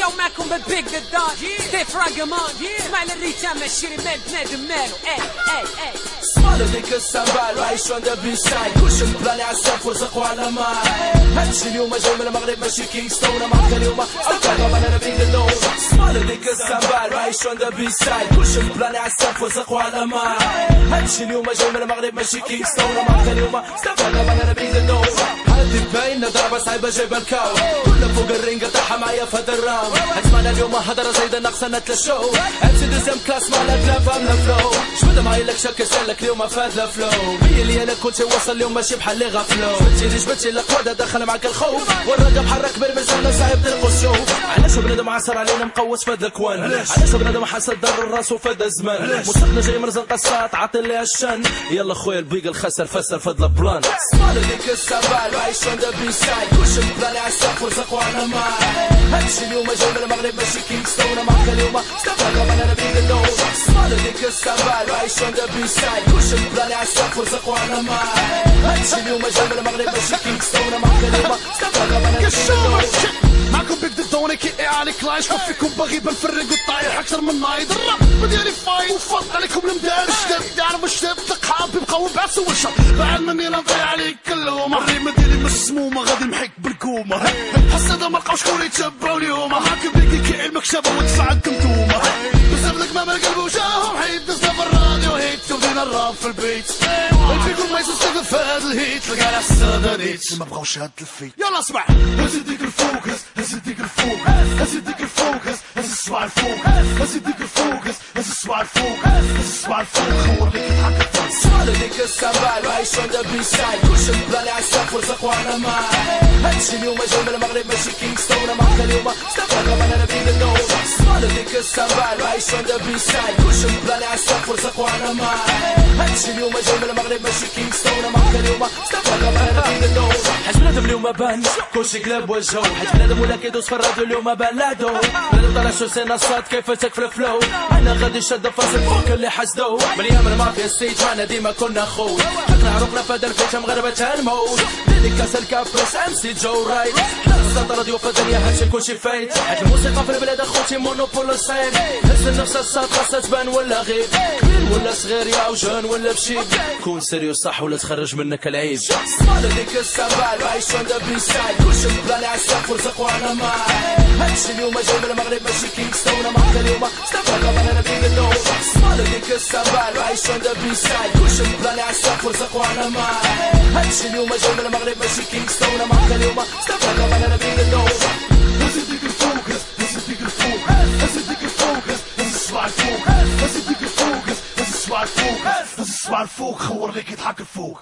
اليوم معكم بالبيك دار ستيف راجمان اسمع للريتام الشيري مال بنادم مالو سمالو ديك السنبال وعيش on the beach side كلشي مبلاني عالسقف ورزقو على ماي هادشي اليوم جاي من المغرب ماشي كينغستون معاك اليوم الكهرباء انا نبي ندور سمالو ديك السنبال وعيش on the beach side كلشي مبلاني عالسقف ورزقو على ماي هادشي اليوم جاي من المغرب ماشي كينغستون معاك اليوم الكهرباء انا نبي ندور هادي باينة ضربة صعيبة جايبة الكاو كلها فوق الرينج طاحة معايا في هذا الراوند اسمعنا اليوم هضرة زايدة ناقصة نتلاشو امسي دوزيام كلاس مع لا فهمنا فلو جبدها معايا لك شك سالك اليوم في هذا الفلو هي اللي انا كنت وصل اليوم ماشي بحال اللي غفلو جبتي القوادة دخل معاك الخوف والرقم حرك برمزانة صعيب تلقوا الشوف علاش بنادم عصر علينا مقوس في هذا الكوان علاش بنادم حاسد ضر راسو في هذا الزمان مستقنا جاي مرزن قصات عاطي ليها الشن يلا خويا البيق الخسر فسر في هذا البلان سمالو ديك السبال وعيش on the beach side كلشي مبلاني عالسقف ورزقو على ماي هادشي اليوم جاي من المغرب ماشي كينغستون معاك اليوم استفرغ انا نبي ندور سمالو ديك السبال وعيش on the beach side كلشي مبلاني عالسقف ورزقو على ماي هادشي اليوم جاي من المغرب ماشي كينغستون معاك اليوم استفرغ انا نبي ندور معكم بيك دوني كي عليك كلاش كفيكم باغي بالفرق والطايح اكثر من نايض الراب ديالي فاين وفض عليكم المدارس شداد تعرف الشداد تقحاب يبقاو بعس والشر بعد مني نضيع عليك كلهم الريمه ديالي مسمومه غادي نمحيك بالكومه حس هذا ما لقاوش شكون يتبعوا اليوم معاك بيك كي علمك شافوا ودفعتكم تومه بزاف لك ما القلب وجاهم حيت دزنا في الراديو هيت ودينا الراب في البيت الفيكم ما يستفد في هذا الهيت لقى على السادانيت ما بغاوش هاد الفيت يلا اسمع هزيديك الفوكس هزيديك الفوكس هزيديك الفوكس هز الصباع الفوق هزيديك الفوكس هز الصباع الفوق هز الصباع الفوق خور لك يضحك سمالو ديك السنبال وعيش on the beach side كلشي مبلاني عالسقف ورزقو على ماي هادشي اليوم جاي من المغرب ماشي كينغستون معاك اليوم استفرغ انا نبي ندور سمالو ديك السنبال وعيش on the beach side كلشي مبلاني عالسقف ورزقو على ماي هادشي اليوم جاي من المغرب ماشي كينغستون معاك اليوم استفرغ انا نبي ندور حيت بنادم اليوم بان كلشي قلب وجهو حيت بنادم ولا كيدوز في الراديو اليوم بان لادو بنادم طالع شو سي نصات كيفاتك في الفلو انا غادي شاد فاصل فوق اللي حسدو من ايام المافيا ستيج معنا ديما كنا خوت حقنا عروقنا في هذا البيت مغربة الموت ديديكاس الكابرس امسي جو رايت حنا راديو في الدنيا هادشي كلشي فايت حيت الموسيقى في البلاد اخوتي مونوبول صعيب هز النفس الصاد خاصها تبان ولا غيب كبير ولا صغير يا وجان ولا بشيب كون سيريو صح ولا تخرج منك العيب سمالو ديك السنبال وعيش on the beach side كلشي مبلاني عالسقف ورزقو على ماي هادشي اليوم جاي من المغرب ماشي كينغستون معاك اليوم استفرغ انا نبي ندور سمالو ديك السنبال وعيش on the beach side كلشي مبلاني عالسقف ورزقو على ماي هادشي اليوم جاي من المغرب ماشي كينغستون معاك اليوم استفرغ انا نبي ندور هزيديك الفوكس هزيديك الفوكس هزيديك الفوكس هز الصباع الفوق هزيديك الفوكس هز الصباع الفوق هز الصباع الفوق خور لك يضحك الفوق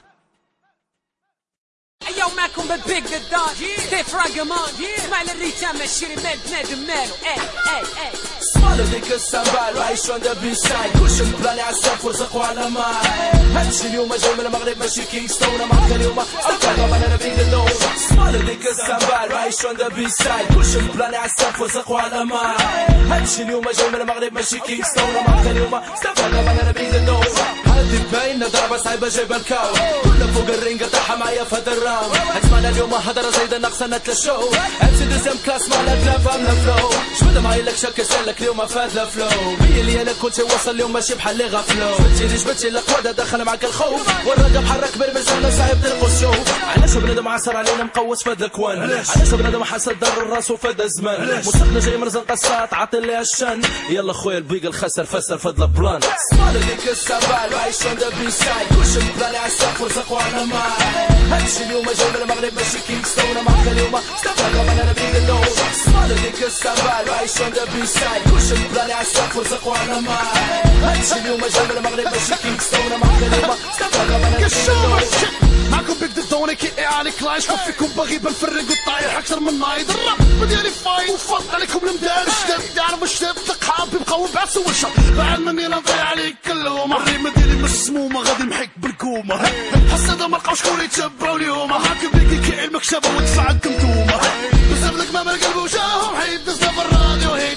اليوم معكم بالبيك دار ستيف راجمان اسمع للريتام الشيري مال بنادم مالو سمالو ديك السنبال وعيش on the beach side كلشي مبلاني عالسقف ورزقو على ماي هادشي اليوم جاي من المغرب ماشي كينغستون معاك اليوم الكهرباء انا نبي ندور سمالو ديك السنبال وعيش on the beach side كلشي مبلاني عالسقف ورزقو على ماي هادشي اليوم جاي من المغرب ماشي كينغستون معاك اليوم استفرغ انا نبي ندور هادي باينة ضربة صعيبة جايبة الكاو كلها فوق الرينج طاحة معايا في هذا الراوند اسمعنا اليوم هضرة زايدة ناقصة نتلاشو امسي دوزيام كلاس مع لا فهمنا فلو جبدها معايا لك شك سالك اليوم في هذا الفلو هي اللي انا كنت وصل اليوم ماشي بحال اللي غفلو جبتي القوادة دخل معاك الخوف والرقم حرك برمزانة صعيب تلقوا الشوف علاش بنادم عصر علينا مقوس في هذا الكوان علاش بنادم حاسد ضر راسو في هذا الزمان مستقنا جاي مرزن قصات عاطي ليها الشن يلا خويا البيق الخسر فسر في هذا البلان سمالو ديك السنبال وعيش on the beach side كلشي مبلاني عالسقف ورزقو على ماي هادشي اليوم جاي من المغرب ماشي كينغستون معاك اليوم استفرغ انا نبي ندور سمالو ديك السنبال وعيش on the beach side كلشي مبلاني عالسقف ورزقو على ماي هادشي اليوم جاي من المغرب ماشي كينغستون معاك اليوم استفرغ انا نبي ندور معكم بيك دوني كي عليك كلاش كفيكم باغي بالفرق والطايح اكثر من نايض الراب ديالي فاين وفض عليكم المدارس شداد تعرف الشداد تقحاب يبقاو بعس والشر بعد مني نضيع عليك كلهم الريمه ديالي مسمومه غادي نمحيك بالكومه حس هذا ما لقاوش شكون يتبعوا اليوم معاك بيك كي علمك شافوا ودفعتكم تومه بزاف لك ما القلب وجاهم حيت دزنا في الراديو هيت ودينا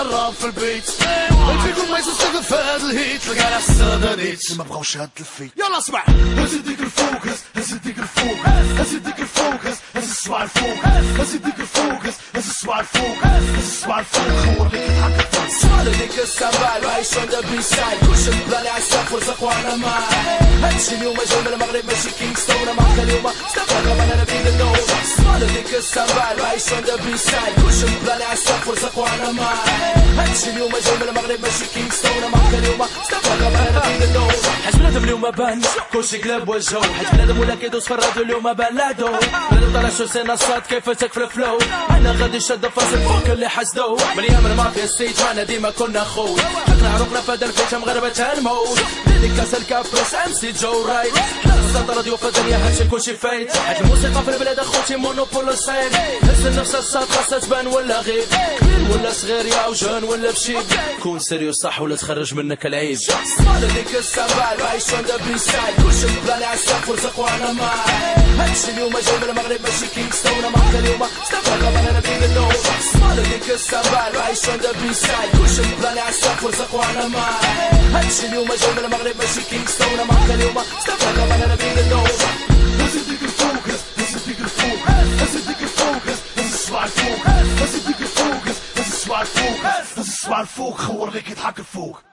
الراب في البيت الفيكم ما يستفد في هاد الهيت تلقى على السادانيت ما بغاوش هاد الفيت يلا اسمع هزيديك الفوكس هزيديك الفوكس هزيديك الفوكس هز الصباع الفوق هزيديك الفوكس هز الصباع الفوق هز الصباع الفوق خور ليك يضحك الفوق Swallow the good sambal عايش on the B-side كل بلاني عالسقف ورزق وانا معاي هادشي اليوم جاي من المغرب ماشي كينغستون معاك اليوم استفاد كمان انا بين النوم Swallow the good sambal عايش on the B-side كل بلاني عالسقف ورزق وانا معاي هادشي اليوم جاي من المغرب ماشي كينغستون معاك اليوم استفاد كمان انا بين النوم حاج بنادم اليوم بان كلشي قلب وجهو حاج بنادم ولا كيدوز في الراديو اليوم بان لادو بنادم طالع شو سينا الصاد كيفتك في الفلو انا غادي شاد فاصل فوق اللي حسدو من ايام المافيا ستيج معنا ديما كنا خوت حقنا عروقنا فهاد الفيت مغربة الموت ديديكاس الكابرس ام سي جو رايت حنا صوت الراديو في الدنيا هادشي كلشي فايت هاد الموسيقى في البلاد اخوتي مونوبول سايد هز النفس الصاد خاصها تبان ولا غيب كبير ولا صغير يا وجان ولا بشيب كون سيريو صح ولا تخرج منك العيب صالة ديك السبال عايش on the B-side كلشي بلاني عالسقف ورزق وانا معاي هادشي اليوم جاي من المغرب ماشي كينغستون معاك اليوم استفاد كمان انا بين النوم صالة ديك السبال عايش on the B-side كلشي بلاني عالسقف ورزق وانا معاي هادشي اليوم جاي من المغرب ماشي كينغستون معاك اليوم استفاد كمان انا بين النوم هزيديك الفوكس هزيديك الفوكس هزيديك الفوكس هز الصباع الفوق هزيديك الفوكس هز الصباع الفوق هز الصباع الفوق خور ليك يضحك الفوق